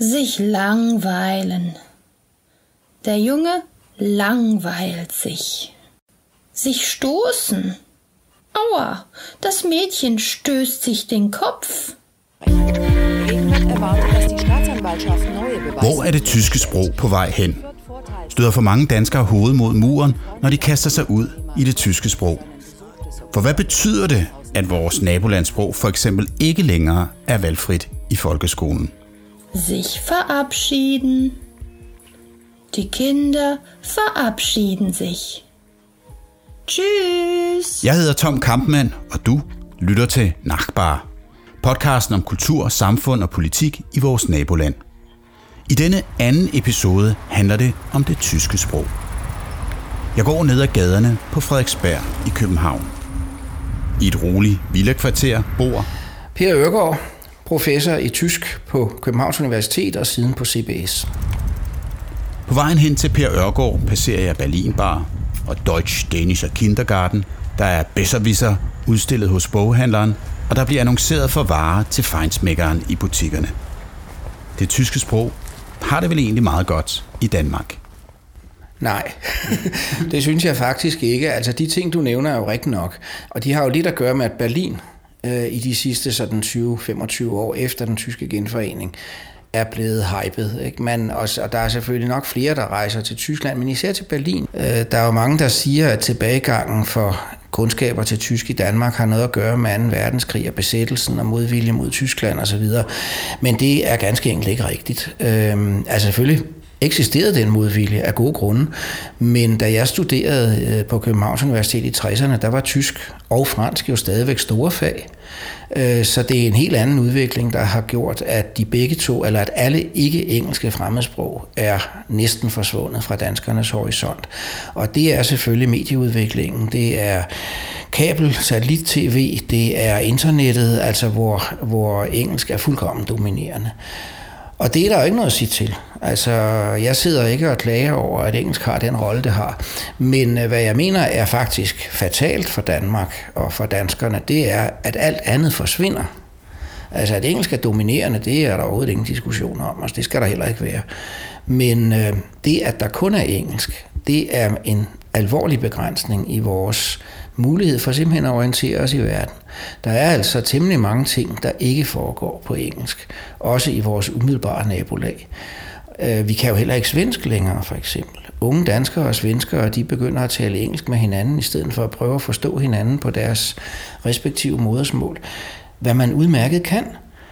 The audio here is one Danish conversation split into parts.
Sich langweilen. Der Junge langweilt sich. Sich stoßen. Aua, das Mädchen stößt sich den Kopf. Hvor er det tyske sprog på vej hen? Støder for mange danskere hovedet mod muren, når de kaster sig ud i det tyske sprog. For hvad betyder det, at vores nabolandssprog for eksempel ikke længere er valgfrit i folkeskolen? Sich verabschieden. Die Kinder verabschieden sich. Tschüss. Jeg hedder Tom Kampmann, og du lytter til Nachbar. Podcasten om kultur, samfund og politik i vores naboland. I denne anden episode handler det om det tyske sprog. Jeg går ned ad gaderne på Frederiksberg i København. I et roligt villakvarter bor Per Øhrgaard, professor i tysk på Københavns Universitet og siden på CBS. På vejen hen til Per Øhrgaard passerer jeg Berlinbar og Deutsch-Dänischer Kindergarten. Der er Besserwisser udstillet hos boghandleren, og der bliver annonceret for varer til feinschmeckeren i butikkerne. Det tyske sprog har det vel egentlig meget godt i Danmark? Nej, det synes jeg faktisk ikke. Altså de ting, du nævner, er jo rigtigt nok. Og de har jo lidt at gøre med, at Berlin i de sidste sådan 20-25 år efter den tyske genforening er blevet hypet. Ikke? Og der er selvfølgelig nok flere, der rejser til Tyskland, men især til Berlin. Der er jo mange, der siger, at tilbagegangen for kundskaber til tysk i Danmark har noget at gøre med 2. verdenskrig og besættelsen og modvilje mod Tyskland osv. Men det er ganske enkelt ikke rigtigt. Altså selvfølgelig eksisterede den modvilje af gode grunde, men da jeg studerede på Københavns Universitet i 60'erne, der var tysk og fransk jo stadigvæk store fag. Så det er en helt anden udvikling, der har gjort, at de begge to, eller at alle ikke-engelske fremmedsprog er næsten forsvundet fra danskernes horisont. Og det er selvfølgelig medieudviklingen, det er kabel, satellit-tv, det er internettet, altså hvor engelsk er fuldkommen dominerende. Og det er der jo ikke noget at sige til. Altså, jeg sidder ikke og klager over, at engelsk har den rolle, det har. Men hvad jeg mener er faktisk fatalt for Danmark og for danskerne, det er, at alt andet forsvinder. Altså, at engelsk er dominerende, det er der overhovedet ingen diskussion om. Altså, det skal der heller ikke være. Men det, at der kun er engelsk, det er en alvorlig begrænsning i vores mulighed for simpelthen at orientere os i verden. Der er altså temmelig mange ting, der ikke foregår på engelsk, også i vores umiddelbare nabolag. Vi kan jo heller ikke svensk længere, for eksempel. Unge danskere og svenskere, de begynder at tale engelsk med hinanden, i stedet for at prøve at forstå hinanden på deres respektive modersmål. Hvad man udmærket kan,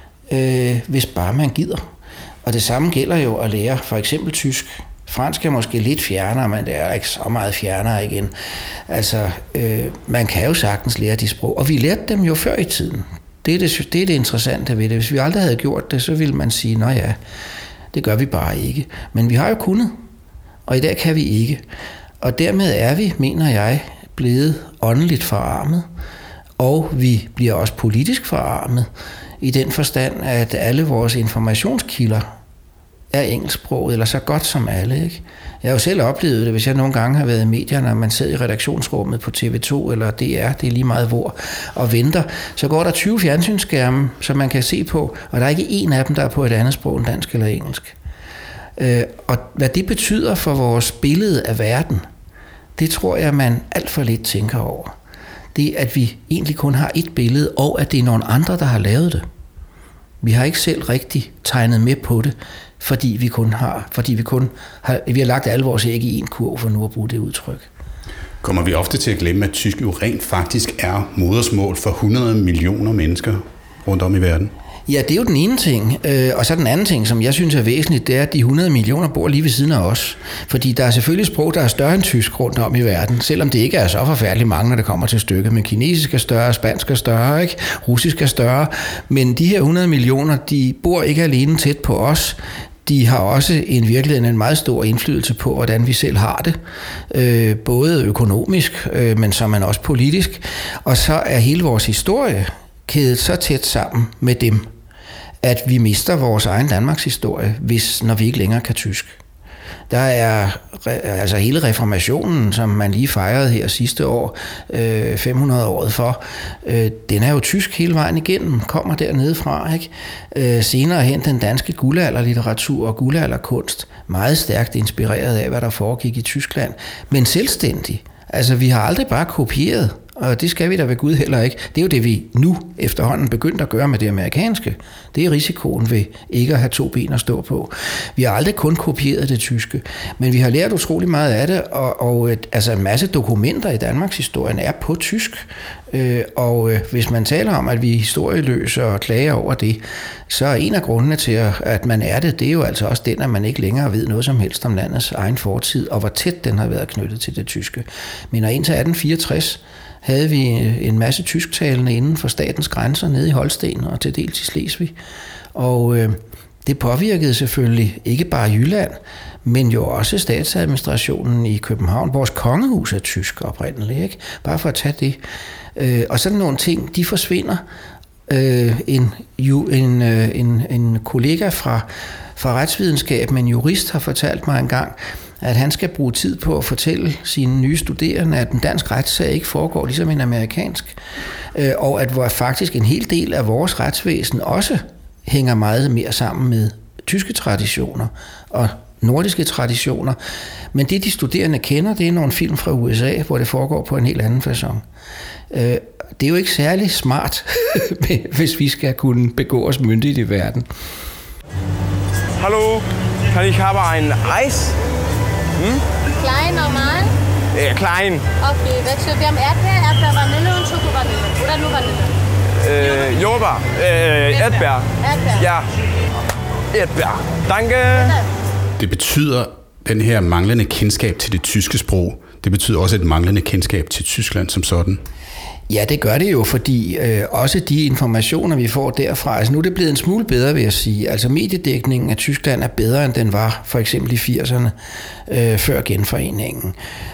hvis bare man gider. Og det samme gælder jo at lære for eksempel tysk. Fransk er måske lidt fjernere, men det er ikke så meget fjernere igen. Altså, man kan jo sagtens lære de sprog, og vi lærte dem jo før i tiden. Det er det interessante ved det. Hvis vi aldrig havde gjort det, så ville man sige, nå ja, det gør vi bare ikke. Men vi har jo kunnet, og i dag kan vi ikke. Og dermed er vi, mener jeg, blevet åndeligt forarmet, og vi bliver også politisk forarmet, i den forstand, at alle vores informationskilder er engelsksproget, eller så godt som alle, ikke? Jeg har jo selv oplevet det, hvis jeg nogle gange har været i medierne, når man sidder i redaktionsrummet på TV2 eller DR, det er lige meget hvor, og venter, så går der 20 fjernsynsskærme, som man kan se på, og der er ikke en af dem, der er på et andet sprog end dansk eller engelsk. Og hvad det betyder for vores billede af verden, det tror jeg, man alt for lidt tænker over. Det er, at vi egentlig kun har et billede, og at det er nogle andre, der har lavet det. Vi har ikke selv rigtig tegnet med på det, fordi vi har lagt alle vores æg i en kurv, for nu at bruge det udtryk. Kommer vi ofte til at glemme, at tysk jo rent faktisk er modersmål for 100 millioner mennesker rundt om i verden? Ja, det er jo den ene ting. Og så den anden ting, som jeg synes er væsentligt, det er, at de 100 millioner bor lige ved siden af os. Fordi der er selvfølgelig sprog, der er større end tysk rundt om i verden, selvom det ikke er så forfærdeligt mange, når det kommer til stykket. Men kinesisk er større, spansk er større, ikke? Russisk er større. Men de her 100 millioner, de bor ikke alene tæt på os. De har også i virkeligheden en meget stor indflydelse på, hvordan vi selv har det. Både økonomisk, men så man også politisk. Og så er hele vores historie kædet så tæt sammen med dem, at vi mister vores egen Danmarks historie, når vi ikke længere kan tysk. Der er altså hele reformationen, som man lige fejrede her sidste år, 500-året for, den er jo tysk hele vejen igennem, kommer dernede fra, ikke? Senere hen den danske guldalderlitteratur og guldalderkunst, meget stærkt inspireret af, hvad der foregik i Tyskland, men selvstændig. Altså, vi har aldrig bare kopieret, og det skal vi da ved Gud heller ikke. Det er jo det, vi nu efterhånden begyndt at gøre med det amerikanske. Det er risikoen ved ikke at have 2 ben at stå på. Vi har aldrig kun kopieret det tyske, men vi har lært utrolig meget af det, og altså en masse dokumenter i Danmarks historien er på tysk. Og hvis man taler om, at vi er historieløse og klager over det, så er en af grundene til, at man er det, det er jo altså også den, at man ikke længere ved noget som helst om landets egen fortid, og hvor tæt den har været knyttet til det tyske. Men indtil 1864 havde vi en masse tysktalende inden for statens grænser nede i Holsten og til dels i Slesvig. Og det påvirkede selvfølgelig ikke bare Jylland, men jo også statsadministrationen i København. Vores kongehus er tysk oprindeligt, ikke? Bare for at tage det. Og sådan nogle ting, de forsvinder. En kollega fra retsvidenskab, en jurist, har fortalt mig engang, at han skal bruge tid på at fortælle sine nye studerende, at en dansk retssag ikke foregår ligesom en amerikansk, og at hvor faktisk en hel del af vores retsvæsen også hænger meget mere sammen med tyske traditioner og nordiske traditioner. Men det, de studerende kender, det er nogle film fra USA, hvor det foregår på en helt anden facon. Det er jo ikke særlig smart, hvis vi skal kunne begå os myndigt i verden. Hallo, kan ich habe ein Eis? Klein, normal? Ja, klein. Okay, welche? Wir haben Erdbeer, Vanille und Schoko-Vanille. Oder nur Vanille? Jordbær. Erdbeer. Erdbeer. Ja, erdbeer. Danke. Det betyder, den her manglende kendskab til det tyske sprog, det betyder også et manglende kendskab til Tyskland som sådan. Ja, det gør det jo, fordi også de informationer, vi får derfra, altså nu er det blevet en smule bedre, vil jeg sige. Altså mediedækningen af Tyskland er bedre, end den var for eksempel i 80'erne, før genforeningen.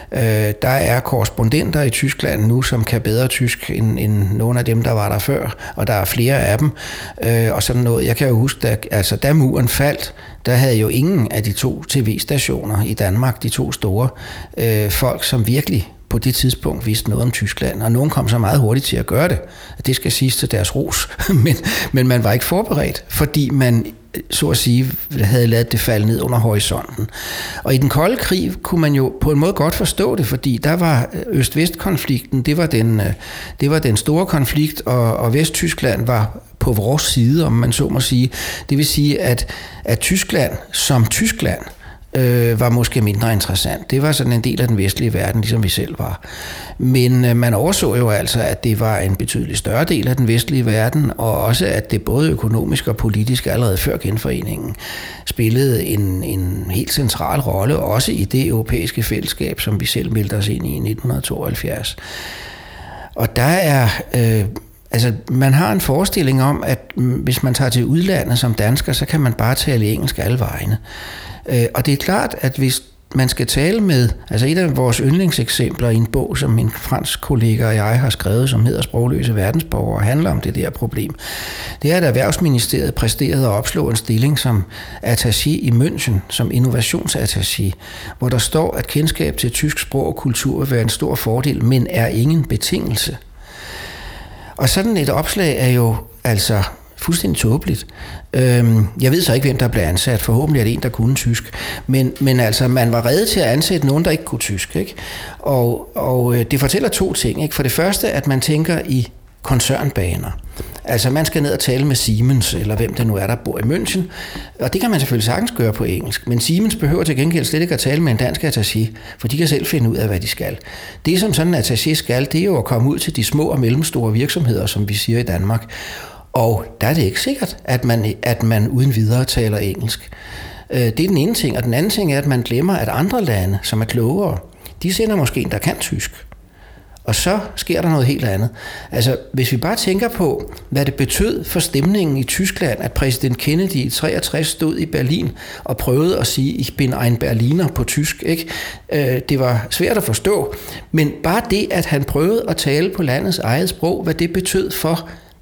Der er korrespondenter i Tyskland nu, som kan bedre tysk end nogle af dem, der var der før, og der er flere af dem, og sådan noget. Jeg kan jo huske, da muren faldt, der havde jo ingen af de 2 tv-stationer i Danmark, de 2 store, folk, som virkelig på det tidspunkt vidste noget om Tyskland, og nogen kom så meget hurtigt til at gøre det. Det skal siges til deres ros, men man var ikke forberedt, fordi man så at sige havde ladet det falde ned under horisonten. Og i den kolde krig kunne man jo på en måde godt forstå det, fordi der var Øst-Vest-konflikten, det var den store konflikt, og Vesttyskland var på vores side, om man så må sige. Det vil sige, at Tyskland som Tyskland var måske mindre interessant. Det var sådan en del af den vestlige verden, ligesom vi selv var. Men man overså jo altså, at det var en betydelig større del af den vestlige verden, og også at det både økonomisk og politisk allerede før genforeningen spillede en helt central rolle, også i det europæiske fællesskab, som vi selv meldte os ind i 1972. Og der er... Altså, man har en forestilling om, at hvis man tager til udlandet som dansker, så kan man bare tale engelsk alle vegne. Og det er klart, at hvis man skal tale med, altså et af vores yndlingseksempler i en bog, som min fransk kollega og jeg har skrevet, som hedder Sprogløse verdensborgere, handler om det der problem. Det er, at Erhvervsministeriet præsterede at opslå en stilling som attaché i München, som innovationsattaché, hvor der står, at kendskab til tysk sprog og kultur vil være en stor fordel, men er ingen betingelse. Og sådan et opslag er jo altså fuldstændig tåbeligt. Jeg ved så ikke, hvem der blev ansat. Forhåbentlig er det en, der kunne tysk. Men altså, man var rede til at ansætte nogen, der ikke kunne tysk. Ikke? Og det fortæller 2 ting. Ikke? For det første, at man tænker i koncernbaner. Altså, man skal ned og tale med Siemens, eller hvem det nu er, der bor i München. Og det kan man selvfølgelig sagtens gøre på engelsk. Men Siemens behøver til gengæld slet ikke at tale med en dansk attaché, for de kan selv finde ud af, hvad de skal. Det, som sådan en attaché skal, det er jo at komme ud til de små og mellemstore virksomheder, som vi siger i Danmark. Og der er det ikke sikkert, at man uden videre taler engelsk. Det er den ene ting. Og den anden ting er, at man glemmer, at andre lande, som er klogere, de sender måske en, der kan tysk. Og så sker der noget helt andet. Altså, hvis vi bare tænker på, hvad det betød for stemningen i Tyskland, at præsident Kennedy i 63 stod i Berlin og prøvede at sige, ich bin ein Berliner på tysk, ikke? Det var svært at forstå, men bare det, at han prøvede at tale på landets eget sprog, hvad det betød for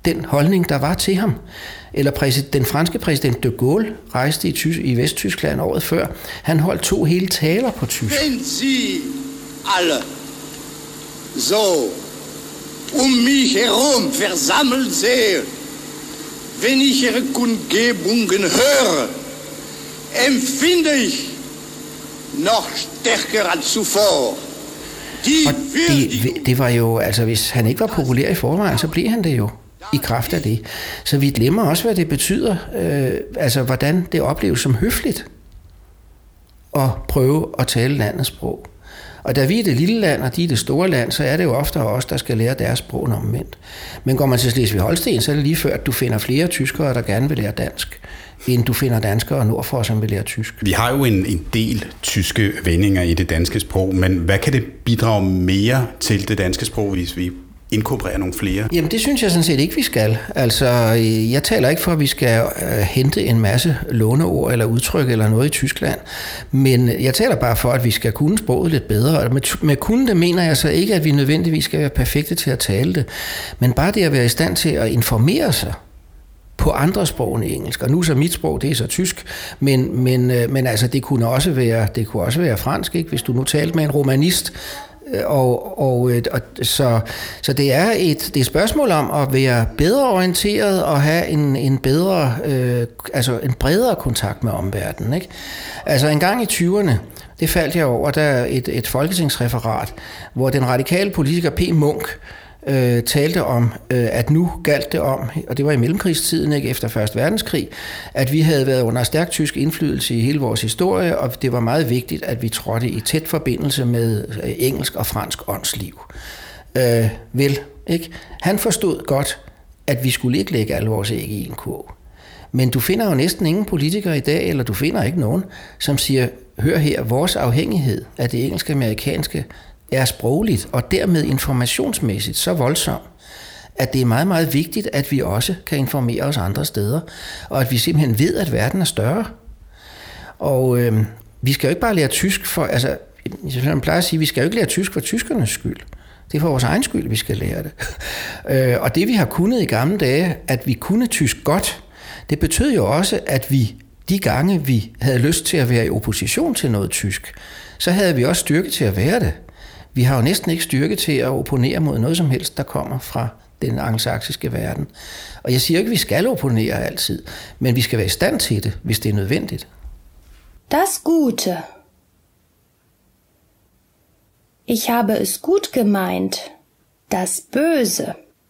den holdning, der var til ham. Eller den franske præsident de Gaulle rejste i Vesttyskland året før. Han holdt 2 hele taler på tysk. Wenn Sie alle so mich herum versammelt sehen, wenn ich Ihre Kundgebungen höre, empfinde ich noch stärker als zuvor. Og det var jo, altså hvis han ikke var populær i forvejen, så blev han det jo i kraft af det. Så vi glemmer også, hvad det betyder, altså hvordan det opleves som høfligt at prøve at tale landets sprog. Og da vi er det lille land, og de er det store land, så er det jo ofte os, der skal lære deres sprog omvendt. Men går man til Slesvig-Holsten, så er det lige før, at du finder flere tyskere, der gerne vil lære dansk, end du finder danskere nordfor, som vil lære tysk. Vi har jo en del tyske vendinger i det danske sprog, men hvad kan det bidrage mere til det danske sprog, hvis vi inkorporerer nogle flere? Jamen det synes jeg sådan set ikke, vi skal. Altså, jeg taler ikke for, at vi skal hente en masse låneord eller udtryk eller noget i Tyskland, men jeg taler bare for, at vi skal kunne sproget lidt bedre. Og med kunne det mener jeg så ikke, at vi nødvendigvis skal være perfekte til at tale det, men bare det at være i stand til at informere sig på andre sprog end engelsk. Og nu så mit sprog, det er så tysk, men altså det kunne også være fransk, ikke? Hvis du nu talte med en romanist. Så det er et spørgsmål om at være bedre orienteret og have en bedre, en bredere kontakt med omverdenen, ikke? Altså en gang i 20'erne, det faldt jeg over, der et folketingsreferat, hvor den radikale politiker P. Munk talte om, at nu galt det om, og det var i mellemkrigstiden, ikke, efter 1. verdenskrig, at vi havde været under stærk tysk indflydelse i hele vores historie, og det var meget vigtigt, at vi trådte i tæt forbindelse med engelsk og fransk åndsliv. Ikke? Han forstod godt, at vi skulle ikke lægge alle vores æg i en kurv. Men du finder jo næsten ingen politikere i dag, eller du finder ikke nogen, som siger, hør her, vores afhængighed af det engelsk-amerikanske er sprogligt og dermed informationsmæssigt så voldsom, at det er meget, meget vigtigt, at vi også kan informere os andre steder, og at vi simpelthen ved, at verden er større. Og vi skal jo ikke bare lære tysk for, altså, jeg plejer at sige, vi skal jo ikke lære tysk for tyskernes skyld. Det er for vores egen skyld, vi skal lære det. Og det vi har kunnet i gamle dage, at vi kunne tysk godt, det betød jo også, at vi de gange, vi havde lyst til at være i opposition til noget tysk, så havde vi også styrke til at være det. Vi har jo næsten ikke styrke til at opponere mod noget som helst, der kommer fra den angelsaksiske verden. Og jeg siger ikke, at vi skal opponere altid, men vi skal være i stand til det, hvis det er nødvendigt. Das Gute. Ich habe es gut gemeint. Das Böse.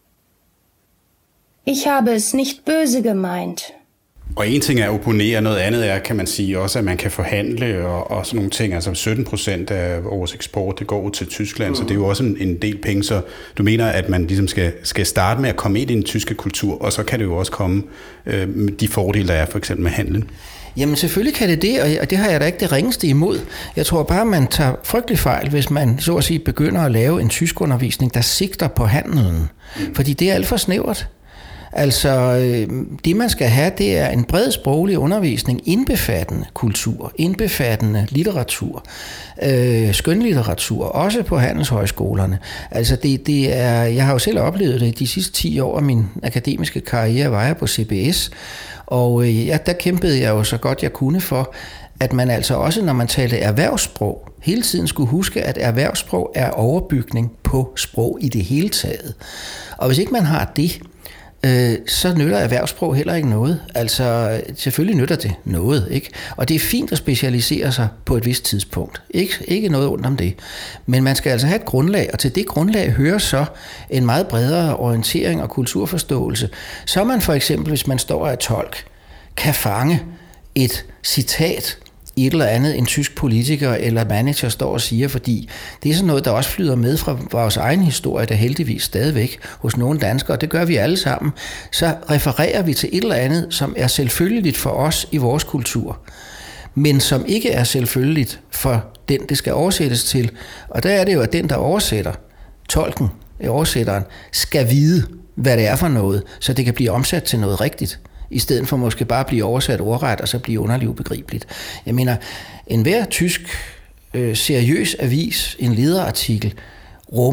Ich habe es nicht böse gemeint. Og en ting er at opponere, noget andet er, kan man sige, også at man kan forhandle og sådan nogle ting. Altså 17% af vores eksport, det går til Tyskland, så det er jo også en del penge. Så du mener, at man ligesom skal starte med at komme ind i den tyske kultur, og så kan det jo også komme de fordele, der er for eksempel med handlen. Jamen selvfølgelig kan det, og det har jeg da ikke det ringeste imod. Jeg tror bare, man tager frygtelig fejl, hvis man så at sige begynder at lave en tyskundervisning, der sigter på handelen. Fordi det er alt for snævert. Altså, det man skal have, det er en bred sproglig undervisning, indbefattende kultur, indbefattende litteratur, skønlitteratur, også på handelshøjskolerne. Altså, det er, jeg har jo selv oplevet det de sidste 10 år af min akademiske karriere, var jeg på CBS, og der kæmpede jeg jo så godt jeg kunne for, at man altså også, når man talte erhvervssprog, hele tiden skulle huske, at erhvervssprog er overbygning på sprog i det hele taget. Og hvis ikke man har det, så nytter erhvervssprog heller ikke noget. Altså, selvfølgelig nytter det noget, ikke? Og det er fint at specialisere sig på et vist tidspunkt. Ikke noget ondt om det. Men man skal altså have et grundlag, og til det grundlag hører så en meget bredere orientering og kulturforståelse. Så man for eksempel, hvis man står af tolk, kan fange et citat i et eller andet, en tysk politiker eller manager står og siger, fordi det er sådan noget, der også flyder med fra vores egen historie, der heldigvis stadigvæk hos nogle danskere, og det gør vi alle sammen, så refererer vi til et eller andet, som er selvfølgeligt for os i vores kultur, men som ikke er selvfølgeligt for den, det skal oversættes til. Og der er det jo, at den, der oversætter, tolken, oversætteren, skal vide, hvad det er for noget, så det kan blive omsat til noget rigtigt, i stedet for måske bare at blive oversat ordret, og så blive underligt ubegribeligt. Jeg mener, enhver tysk seriøs avis, en lederartikel, rummer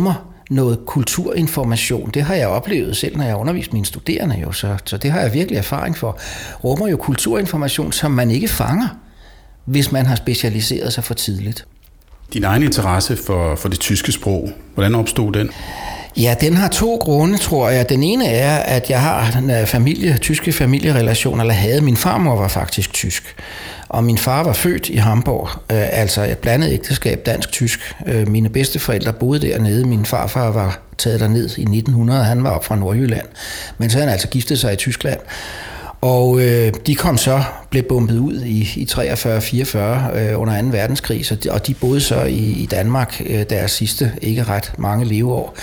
noget kulturinformation. Det har jeg oplevet selv, når jeg underviste mine studerende jo, så det har jeg virkelig erfaring for. Rummer jo kulturinformation, som man ikke fanger, hvis man har specialiseret sig for tidligt. Din egen interesse for det tyske sprog, hvordan opstod den? Ja, den har 2 grunde, tror jeg. Den ene er, at jeg har en tyske familierelationer, eller havde. Min farmor var faktisk tysk, og min far var født i Hamburg, altså et blandet ægteskab dansk-tysk. Mine bedsteforældre boede dernede. Min farfar var taget derned i 1900, han var op fra Nordjylland, men så han altså giftet sig i Tyskland. Og de blev bombet ud i 43-44 under 2. verdenskrig, og de boede så i Danmark deres sidste ikke ret mange leveår.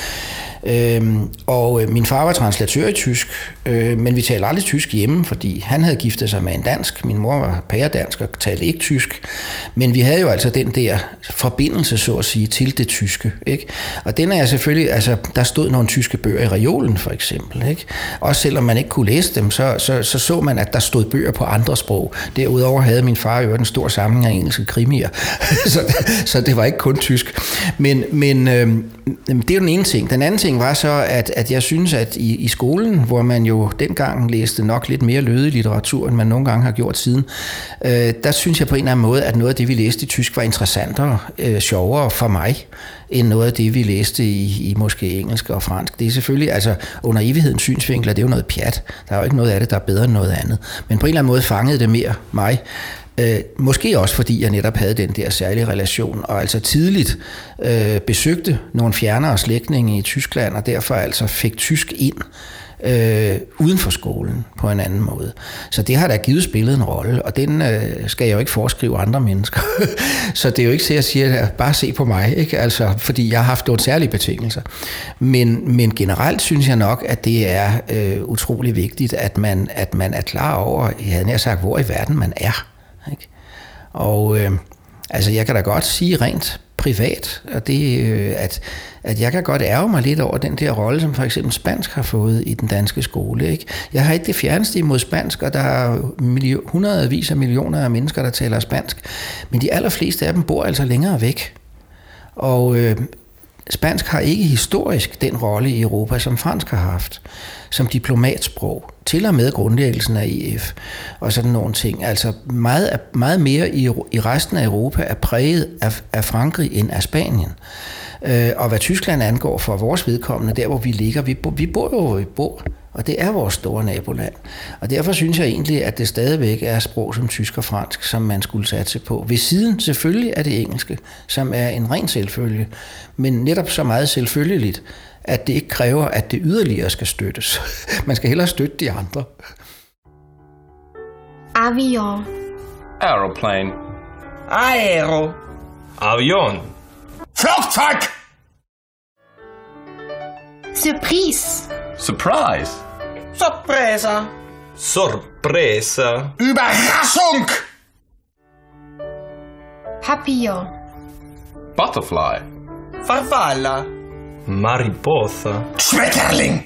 Og min far var translatør i tysk, men vi talte aldrig tysk hjemme, fordi han havde giftet sig med en dansk. Min mor var pæredansk og talte ikke tysk. Men vi havde jo altså den der forbindelse, så at sige, til det tyske. Ikke? Og den er selvfølgelig, altså der stod nogle tyske bøger i reolen for eksempel. Ikke? Også selvom man ikke kunne læse dem, så man, at der stod bøger på andre sprog. Derudover havde min far jo en stor samling af engelske krimier, så det var ikke kun tysk. Men det er jo den ene ting. Den anden ting var så, at jeg synes, at i skolen, hvor man jo dengang læste nok lidt mere lødig litteratur, end man nogle gange har gjort siden, der synes jeg på en eller anden måde, at noget af det, vi læste i tysk, var interessantere, sjovere for mig, end noget af det, vi læste i måske engelsk og fransk. Det er selvfølgelig, altså under evighedens synsvinkler, det er jo noget pjat. Der er jo ikke noget af det, der er bedre end noget andet. Men på en eller anden måde fangede det mere mig. Måske også fordi jeg netop havde den der særlige relation, og altså tidligt besøgte nogle fjernere slægtninge i Tyskland, og derfor altså fik tysk ind uden for skolen på en anden måde. Så det har da givet spillet en rolle, og den skal jeg jo ikke foreskrive andre mennesker. Så det er jo ikke så, jeg siger, bare se på mig, ikke? Altså, fordi jeg har haft nogle særlige betingelser. Men generelt synes jeg nok, at det er utrolig vigtigt, at man er klar over, jeg havde nær sagt, hvor i verden man er. Ikke? Og altså, jeg kan da godt sige rent privat, og det, at jeg kan godt ærge mig lidt over den der rolle, som for eksempel spansk har fået i den danske skole. Ikke? Jeg har ikke det fjerneste imod spansk, og der er hundredvis af millioner af mennesker, der taler spansk, men de allerfleste af dem bor altså længere væk. Og spansk har ikke historisk den rolle i Europa, som fransk har haft, som diplomatsprog, til og med grundlæggelsen af EF og sådan nogle ting. Altså meget mere i resten af Europa er præget af Frankrig end af Spanien. Og hvad Tyskland angår for vores vedkommende, der hvor vi ligger, vi bor jo, hvor vi bor, og det er vores store naboland. Og derfor synes jeg egentlig, at det stadigvæk er sprog som tysk og fransk, som man skulle satse på. Ved siden selvfølgelig er det engelske, som er en ren selvfølge, men netop så meget selvfølgeligt, at det ikke kræver, at det yderligere skal støttes. Man skal hellere støtte de andre. Avion. Aeroplane. Aero. Avion. Flugzeug! Surprise. Surprise. Sorpresa. Sorpresa. Überraschung! Papillon. Butterfly. Farfalla. Mariposa. Schmetterling!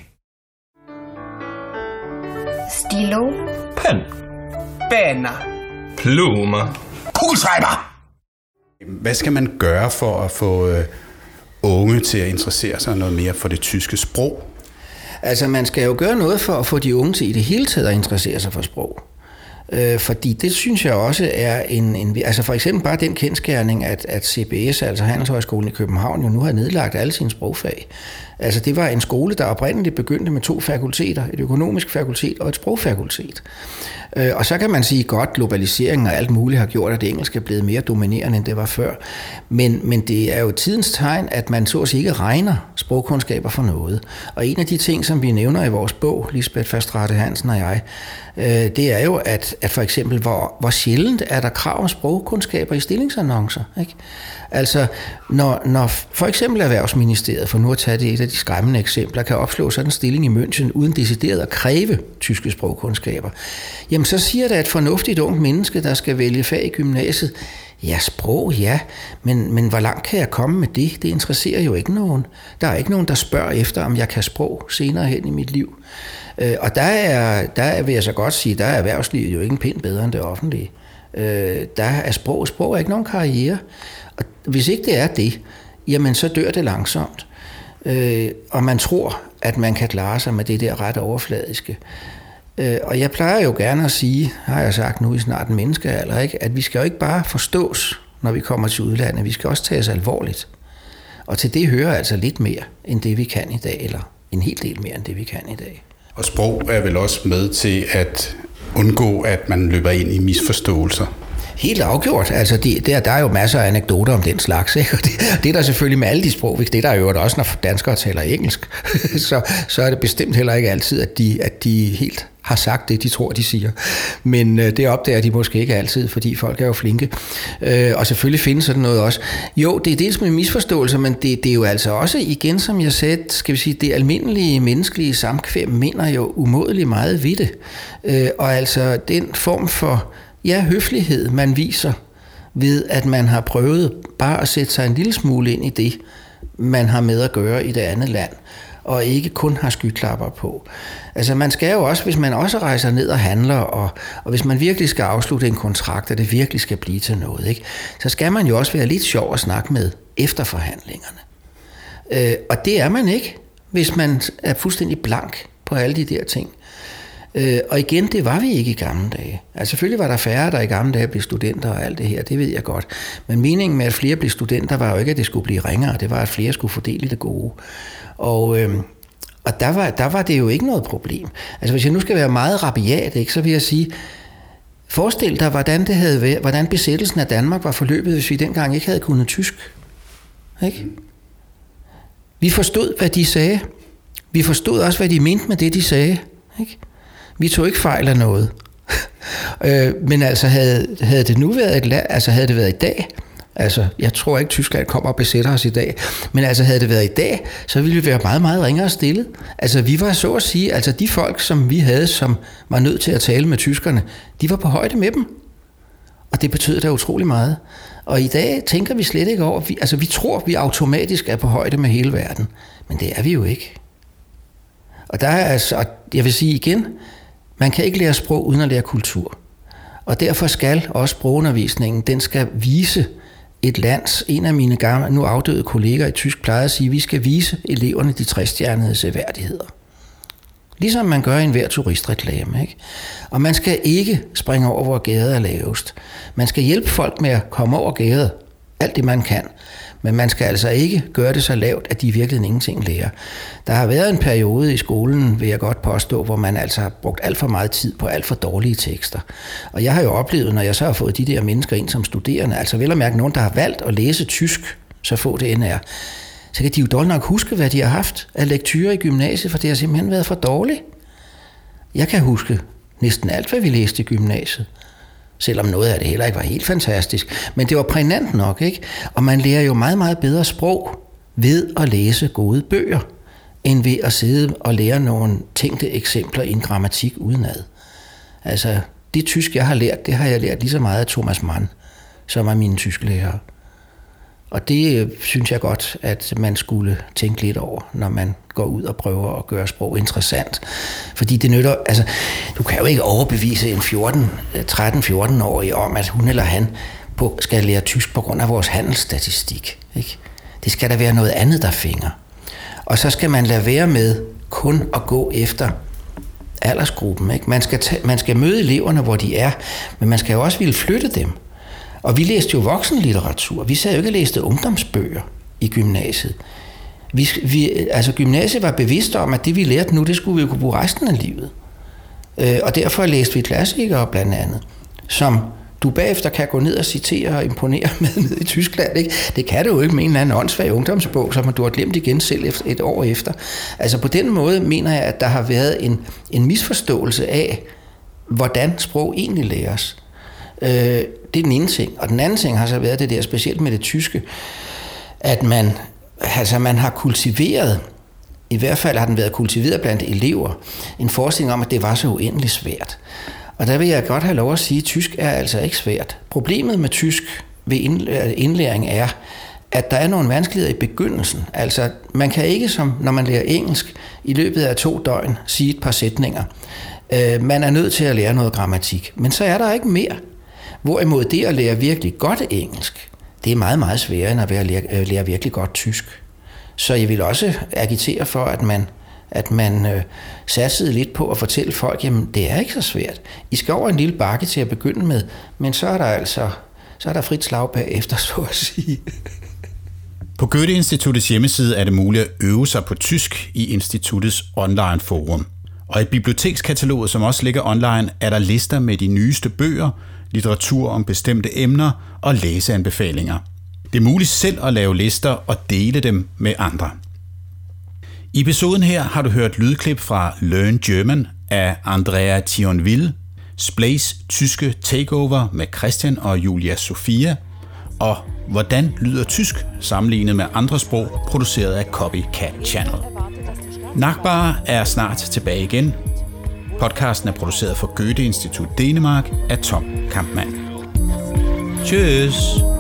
Stilo. Pen. Penna. Plume. Kugelschreiber! Hvad skal man gøre for at få unge til at interessere sig noget mere for det tyske sprog? Altså, man skal jo gøre noget for at få de unge til i det hele taget at interessere sig for sprog. Fordi det synes jeg også er altså for eksempel bare den kendsgerning, at CBS, altså Handelshøjskolen i København, jo nu har nedlagt alle sine sprogfag. Altså det var en skole, der oprindeligt begyndte med 2 fakulteter, et økonomisk fakultet og et sprogfakultet. Og så kan man sige godt, globaliseringen og alt muligt har gjort, at det engelske er blevet mere dominerende, end det var før. Men det er jo tidens tegn, at man så at sige ikke regner sprogkundskaber for noget. Og en af de ting, som vi nævner i vores bog, Lisbeth Fastrate Hansen og jeg, det er jo, at for eksempel, hvor sjældent er der krav om sprogkundskaber i stillingsannoncer, ikke? Altså, når for eksempel Erhvervsministeriet, for nu at tage det et af de skræmmende eksempler, kan opslå sådan en stilling i München uden decideret at kræve tyske sprogkundskaber, jamen så siger det, at et fornuftigt ungt menneske, der skal vælge fag i gymnasiet, ja, sprog, ja, men hvor langt kan jeg komme med det? Det interesserer jo ikke nogen. Der er ikke nogen, der spørger efter, om jeg kan sprog senere hen i mit liv. Og der vil jeg så godt sige, der er erhvervslivet jo ikke en pind bedre end det offentlige. Der er sprog er ikke nogen karriere. Og hvis ikke det er det, jamen så dør det langsomt. og man tror, at man kan klare sig med det der ret overfladiske. Og jeg plejer jo gerne at sige, har jeg sagt nu i snart en menneskealder, ikke, at vi skal jo ikke bare forstås, når vi kommer til udlandet. Vi skal også tage os alvorligt. Og til det hører altså lidt mere, end det vi kan i dag, eller en hel del mere, end det vi kan i dag. Og sprog er vel også med til at undgå, at man løber ind i misforståelser? Helt afgjort. Altså, der er jo masser af anekdoter om den slags, ikke? Og det er der selvfølgelig med alle de sprog. Det er der jo også, når danskere taler engelsk. så er det bestemt heller ikke altid, at de helt har sagt det, de tror, de siger. Men det opdager de måske ikke altid, fordi folk er jo flinke. Og selvfølgelig findes sådan noget også. Jo, det er dels med misforståelser, men det er jo altså også, igen som jeg sagde, skal vi sige, det almindelige menneskelige samkvem minder jo umådeligt meget ved det. Og altså den form for høflighed, man viser ved, at man har prøvet bare at sætte sig en lille smule ind i det, man har med at gøre i det andet land, og ikke kun har skyklapper på. Altså man skal jo også, hvis man også rejser ned og handler, og hvis man virkelig skal afslutte en kontrakt, og det virkelig skal blive til noget, ikke, så skal man jo også være lidt sjov at snakke med efter forhandlingerne. Og det er man ikke, hvis man er fuldstændig blank på alle de der ting. Og igen, det var vi ikke i gamle dage. Altså selvfølgelig var der færre, der i gamle dage blev studenter og alt det her, det ved jeg godt. Men meningen med, at flere blev studenter, var jo ikke, at det skulle blive ringere. Det var, at flere skulle fordele det gode. Og der var det jo ikke noget problem. Altså hvis jeg nu skal være meget rabiat, ikke, så vil jeg sige, forestil dig, hvordan besættelsen af Danmark var forløbet, hvis vi dengang ikke havde kunnet tysk. Ikke? Vi forstod, hvad de sagde. Vi forstod også, hvad de mente med det, de sagde. Ikke? Vi tog ikke fejl af noget. Men altså havde det nu været havde det været i dag, altså jeg tror ikke Tyskland kommer og besætter os i dag, men altså havde det været i dag, så ville vi være meget, meget ringere stillet. Altså vi var så at sige, altså de folk, som vi havde, som var nødt til at tale med tyskerne, de var på højde med dem. Og det betød da utrolig meget. Og i dag tænker vi slet ikke over, vi tror, vi automatisk er på højde med hele verden, men det er vi jo ikke. Og der er altså, jeg vil sige igen, man kan ikke lære sprog uden at lære kultur. Og derfor skal også sprogundervisningen, den skal vise et lands, en af mine gamle, nu afdøde kolleger i tysk plejede at sige, at vi skal vise eleverne de 3-stjernede seværdigheder. Ligesom man gør i enhver turistreklame, ikke? Og man skal ikke springe over, hvor gader er lavest. Man skal hjælpe folk med at komme over gader, alt det man kan. Men man skal altså ikke gøre det så lavt, at de i virkeligheden ingenting lærer. Der har været en periode i skolen, vil jeg godt påstå, hvor man altså har brugt alt for meget tid på alt for dårlige tekster. Og jeg har jo oplevet, når jeg så har fået de der mennesker ind som studerende, altså vel at mærke nogen, der har valgt at læse tysk, så få det end er, så kan de jo dårligt nok huske, hvad de har haft af lektyrer i gymnasiet, for det har simpelthen været for dårligt. Jeg kan huske næsten alt, hvad vi læste i gymnasiet. Selvom noget af det heller ikke var helt fantastisk. Men det var prægnant nok, ikke? Og man lærer jo meget, meget bedre sprog ved at læse gode bøger, end ved at sidde og lære nogle tænkte eksempler i en grammatik udenad. Altså, det tysk, jeg har lært, det har jeg lært lige så meget af Thomas Mann, som er mine tysklærer. Og det synes jeg godt, at man skulle tænke lidt over, når man går ud og prøver at gøre sprog interessant. Fordi det nytter, altså, du kan jo ikke overbevise en 13-14-årig om, at hun eller han skal lære tysk på grund af vores handelsstatistik. Ikke? Det skal der være noget andet, der finger. Og så skal man lade være med kun at gå efter aldersgruppen. Ikke? Man skal møde eleverne, hvor de er, men man skal jo også ville flytte dem. Og vi læste jo voksenlitteratur. Vi sad jo ikke og læste ungdomsbøger i gymnasiet. Gymnasiet var bevidst om, at det vi lærte nu, det skulle vi jo kunne bruge resten af livet. Og derfor læste vi klassikere blandt andet, som du bagefter kan gå ned og citere og imponere med ned i Tyskland. Ikke? Det kan du jo ikke med en eller anden åndssvag ungdomsbog, som du har glemt igen selv et år efter. Altså på den måde mener jeg, at der har været en misforståelse af, hvordan sprog egentlig læres. Det er den ene ting. Og den anden ting har så været det der, specielt med det tyske, at man har kultiveret, i hvert fald har den været kultiveret blandt elever, en forestilling om, at det var så uendeligt svært. Og der vil jeg godt have lov at sige, at tysk er altså ikke svært. Problemet med tysk ved indlæring er, at der er nogle vanskeligheder i begyndelsen. Altså, man kan ikke, som når man lærer engelsk, i løbet af 2 døgn sige et par sætninger. Man er nødt til at lære noget grammatik. Men så er der ikke mere. Hvorimod det at lære virkelig godt engelsk, det er meget, meget sværere end at lære virkelig godt tysk. Så jeg vil også agitere for, at man satsede lidt på at fortælle folk, jamen det er ikke så svært. I skal over en lille bakke til at begynde med, men så er der frit slag bagefter, så at sige. På Goethe-instituttets hjemmeside er det muligt at øve sig på tysk i instituttets online forum. Og i bibliotekskataloget, som også ligger online, er der lister med de nyeste bøger, litteratur om bestemte emner og læseanbefalinger. Det er muligt selv at lave lister og dele dem med andre. I episoden her har du hørt lydklip fra Learn German af Andrea Thionville, Splays tyske takeover med Christian og Julia Sofia, og hvordan lyder tysk sammenlignet med andre sprog produceret af Copycat Channel. Nachbar er snart tilbage igen. Podcasten er produceret for Goethe Institut Danmark af Tom Kampmann. Tschüss!